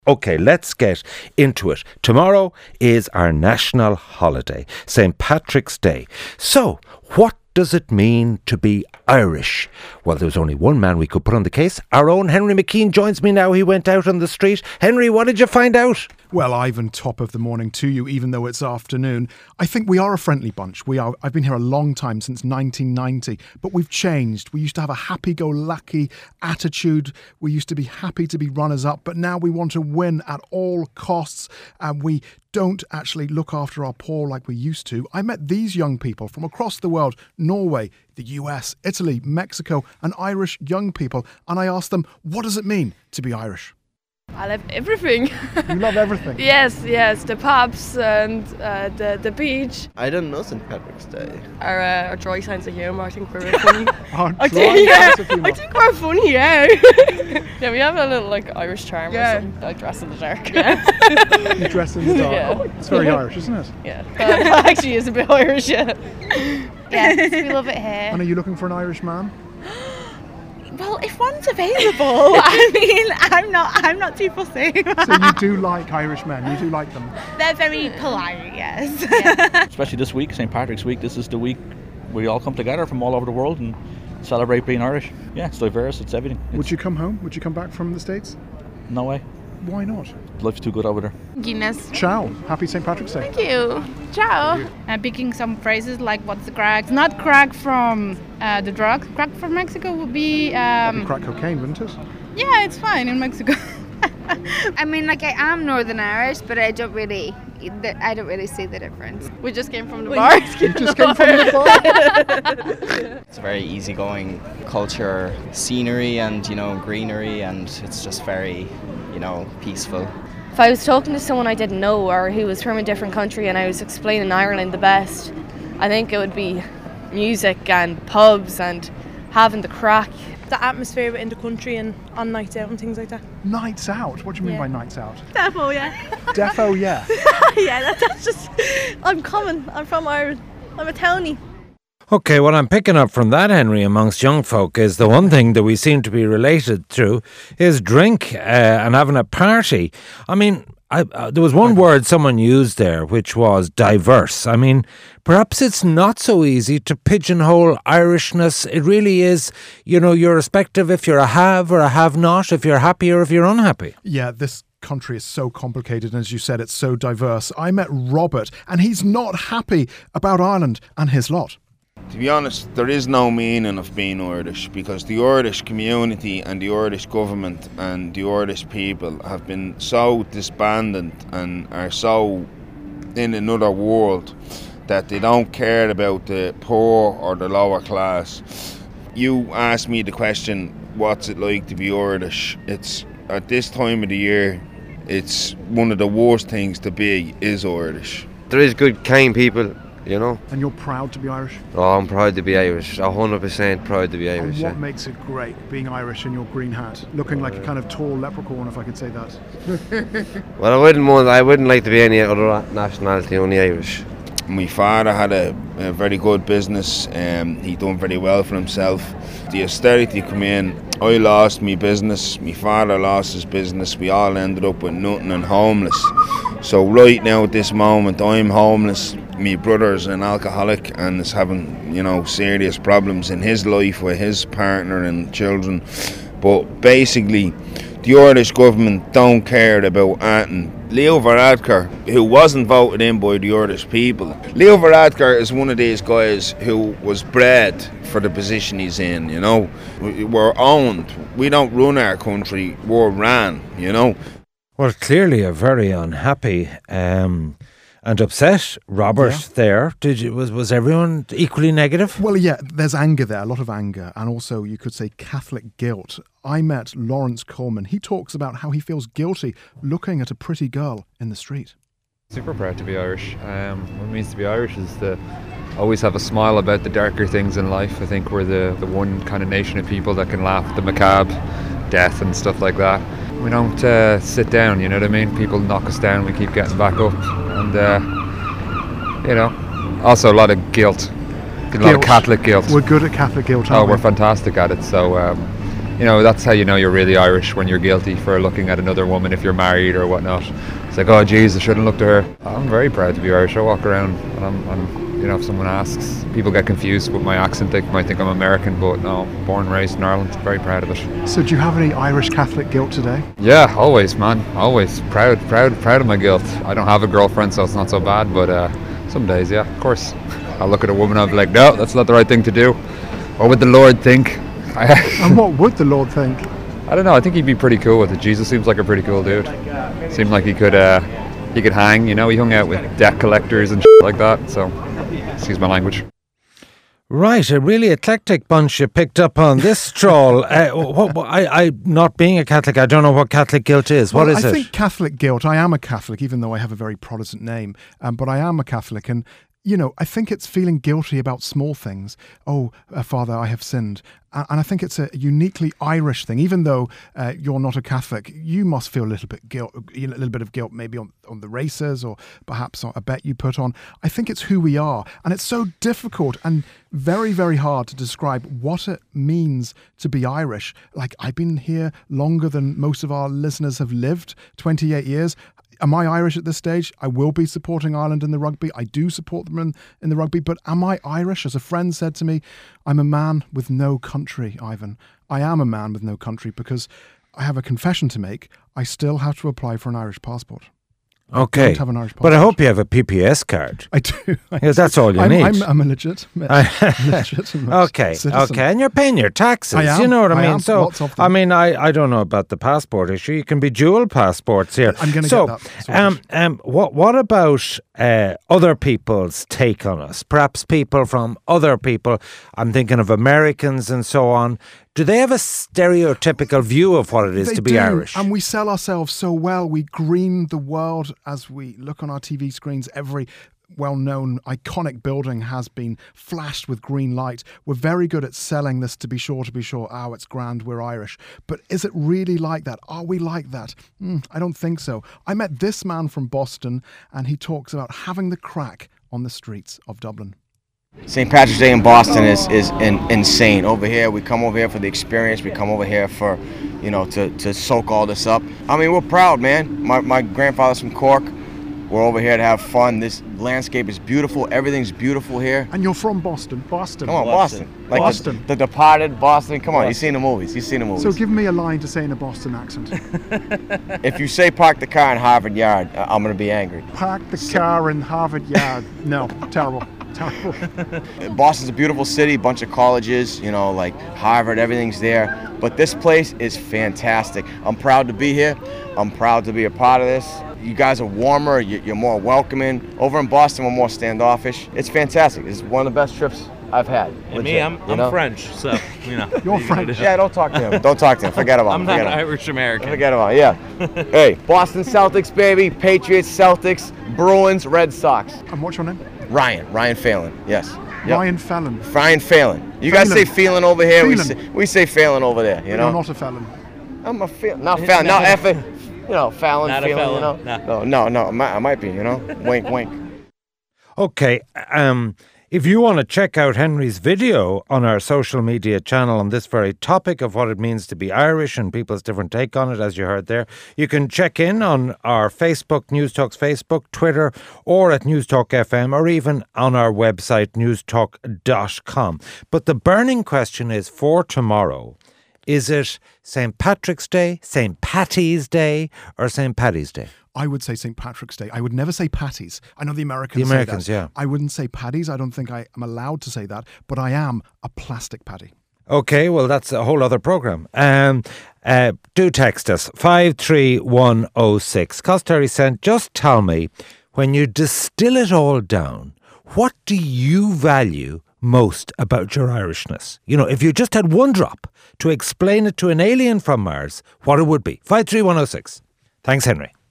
Okay, let's get into it. Tomorrow is our national holiday, St. Patrick's Day. So, what does it mean to be Irish? Well, there's only one man we could put on the case. Our own Henry McKean joins me now. He went out on the street. Henry, what did you find out? Well, Ivan, top of the morning to you, even though it's afternoon. I think we are a friendly bunch. We are. I've been here a long time, since 1990, but we've changed. We used to have a happy-go-lucky attitude. We used to be happy to be runners-up, but now we want to win at all costs, and we don't actually look after our poor like we used to. I met these young people from across the world, Norway, the US, Italy, Mexico, and Irish young people, and I asked them, what does it mean to be Irish? I love everything. You love everything? Yes, the pubs and the beach. I don't know St. Patrick's Day. Our dry sense of humour, I think we're really funny. I think we're funny, yeah. Yeah, we have a little Irish charm or something, like dress in the dark. Yeah. You dress in the dark. Yeah. Oh, it's very Irish, isn't it? Yeah, that actually is a bit Irish, yeah. Yes, we love it here. And are you looking for an Irish man? Well, if one's available, I mean, I'm not too fussy. So you do like Irish men, you do like them? They're very polite, yes. Yeah. Especially this week, St. Patrick's Week. This is the week we all come together from all over the world and celebrate being Irish. Yeah, it's diverse, it's everything. Would you come home? Would you come back from the States? No way. Why not? Life's too good over there. Guinness. Ciao. Happy St. Patrick's Day. Thank you. Ciao. And picking some phrases like what's the crack? Not crack from the drug. Crack from Mexico would be... That'd be crack cocaine, wouldn't it? Yeah, it's fine in Mexico. I mean, I am Northern Irish, but I don't really see the difference. We just came from the bar. You just came from the bar? It's a very easygoing culture, scenery and, greenery, and it's just very, peaceful. If I was talking to someone I didn't know or who was from a different country and I was explaining Ireland the best, I think it would be music and pubs and having the crack. The atmosphere in the country and on nights out and things like that. Nights out? What do you mean by nights out? Defo, yeah. Defo, yeah. Yeah, that's just... I'm from Ireland. I'm a townie. Okay, what I'm picking up from that, Henry, amongst young folk is the one thing that we seem to be related to is drink and having a party. I mean, there was one word someone used there, which was diverse. I mean, perhaps it's not so easy to pigeonhole Irishness. It really is, irrespective if you're a have or a have-not, if you're happy or if you're unhappy. Yeah, this country is so complicated, and as you said, it's so diverse. I met Robert, and he's not happy about Ireland and his lot. To be honest, there is no meaning of being Irish, because the Irish community and the Irish government and the Irish people have been so disbanded and are so in another world that they don't care about the poor or the lower class. You asked me the question, what's it like to be Irish? It's at this time of the year, it's one of the worst things to be is Irish. There is good, kind people. And you're proud to be Irish? Oh, I'm proud to be Irish. 100% proud to be Irish. And what makes it great, being Irish in your green hat, looking like a kind of tall leprechaun, if I could say that? Well, I wouldn't like to be any other nationality, only Irish. My father had a very good business. He done very well for himself. The austerity come in. I lost my business. My father lost his business. We all ended up with nothing and homeless. So right now at this moment, I'm homeless. My brother's an alcoholic and is having, serious problems in his life with his partner and children. But basically, the Irish government don't care about anything. Leo Varadkar, who wasn't voted in by the Irish people. Leo Varadkar is one of these guys who was bred for the position he's in, We're owned. We don't run our country, we're ran, Well, clearly a very unhappy and upset Robert there. Was everyone equally negative? Well, yeah, there's anger there, a lot of anger, and also you could say Catholic guilt. I met Lawrence Coleman. He talks about how he feels guilty looking at a pretty girl in the street. Super proud to be Irish. What it means to be Irish is to always have a smile about the darker things in life. I think we're the one kind of nation of people that can laugh at the macabre, death and stuff like that. We don't sit down, you know what I mean? People knock us down, we keep getting back up. And, also a lot of guilt. A lot of Catholic guilt. We're good at Catholic guilt, aren't we? We're fantastic at it. So, that's how you know you're really Irish, when you're guilty for looking at another woman if you're married or whatnot. It's like, oh geez, I shouldn't look to her. I'm very proud to be Irish. I walk around and I'm if someone asks, people get confused with my accent. They might think I'm American, but no, born and raised in Ireland. Very proud of it. So do you have any Irish Catholic guilt today? Yeah, always, man. Always. Proud of my guilt. I don't have a girlfriend, so it's not so bad, but some days, yeah, of course. I'll look at a woman and I'll be like, no, that's not the right thing to do. What would the Lord think? And what would the Lord think? I don't know. I think he'd be pretty cool with it. Jesus seems like a pretty cool dude. Seemed like he could hang. He hung out with debt collectors and shit like that. So, excuse my language. Right, a really eclectic bunch you picked up on this stroll. I not being a Catholic, I don't know what Catholic guilt is. What is it? I think Catholic guilt. I am a Catholic, even though I have a very Protestant name, but I am a Catholic, and I think it's feeling guilty about small things. Oh, Father, I have sinned. And I think it's a uniquely Irish thing. Even though you're not a Catholic, you must feel a little bit of guilt maybe on the races, or perhaps on a bet you put on. I think it's who we are. And it's so difficult and very, very hard to describe what it means to be Irish. Like, I've been here longer than most of our listeners have lived, 28 years. Am I Irish at this stage? I will be supporting Ireland in the rugby. I do support them in the rugby. But am I Irish? As a friend said to me, I'm a man with no country, Ivan. I am a man with no country because I have a confession to make. I still have to apply for an Irish passport. Okay, I don't have an Irish passport. But I hope you have a PPS card. I do. That's all you need. I'm a legitimate Okay, citizen. okay, and you're paying your taxes. I am. You know what I mean? Am. So, Lots of them. I don't know about the passport issue. You can be dual passports here. I'm going to get that sorted. What about other people's take on us? Perhaps people from other people. I'm thinking of Americans and so on. Do they have a stereotypical view of what it is to be Irish? And we sell ourselves so well. We green the world as we look on our TV screens. Every well-known, iconic building has been flashed with green light. We're very good at selling this to be sure, oh, it's grand, we're Irish. But is it really like that? Are we like that? I don't think so. I met this man from Boston, and he talks about having the crack on the streets of Dublin. St. Patrick's Day in Boston is insane. Over here, we come over here for the experience. We come over here for, to soak all this up. I mean, we're proud, man. My grandfather's from Cork. We're over here to have fun. This landscape is beautiful. Everything's beautiful here. And you're from Boston. Boston. Come on, Boston. Like Boston. The Departed, Boston. Come on, you've seen the movies. So give me a line to say in a Boston accent. If you say park the car in Harvard Yard, I'm going to be angry. Park the car in Harvard Yard. No, terrible. Boston's a beautiful city, bunch of colleges, like Harvard, everything's there. But this place is fantastic. I'm proud to be here. I'm proud to be a part of this. You guys are warmer, you're more welcoming. Over in Boston, we're more standoffish. It's fantastic. It's one of the best trips I've had. And me, I'm French, so, You're French. Yeah, don't talk to him. Don't talk to him. Forget about him. I'm not Irish-American. Forget about him, yeah. Hey, Boston Celtics, baby. Patriots, Celtics, Bruins, Red Sox. And what's your name? Ryan Phelan, yes. Yep. Ryan Phelan. Ryan Phelan. You guys say Phelan over here. We say Phelan over there. You're not a felon. I'm a Phelan. Not Phelan. Not effing. Fallon. Not Phelan. a felon. No. I might be. Wink, wink. Okay. If you want to check out Henry's video on our social media channel on this very topic of what it means to be Irish and people's different take on it, as you heard there, you can check in on our Facebook, News Talk's Facebook, Twitter, or at News Talk FM, or even on our website, newstalk.com. But the burning question is for tomorrow, is it St. Patrick's Day, St. Patty's Day, or St. Paddy's Day? I would say St. Patrick's Day. I would never say Patties. I know the Americans say that. Yeah. I wouldn't say Paddies. I don't think I am allowed to say that, but I am a plastic Paddy. Okay, well, that's a whole other programme. Do text us, 53106. Cost 30 cents. Just tell me, when you distill it all down, what do you value most about your Irishness? If you just had one drop to explain it to an alien from Mars, what it would be. 53106. Thanks, Henry.